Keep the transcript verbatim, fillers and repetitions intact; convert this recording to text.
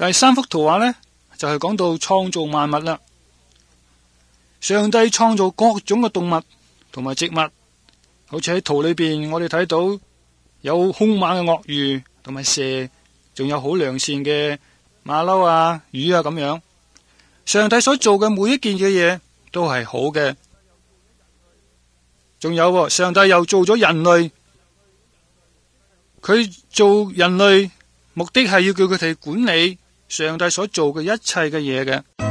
第三幅圖畫呢，就係講到創造萬物啦。上帝創造各種嘅動物同埋植物，好似喺圖裏邊我哋睇到有兇猛嘅鱷魚同埋蛇，仲有好良善嘅馬騮啊、魚啊咁樣。上帝所做嘅每一件嘅嘢都係好嘅。仲有上帝又做咗人類，佢做人類目的係要叫佢哋管理上帝所做嘅一切嘅嘢嘅。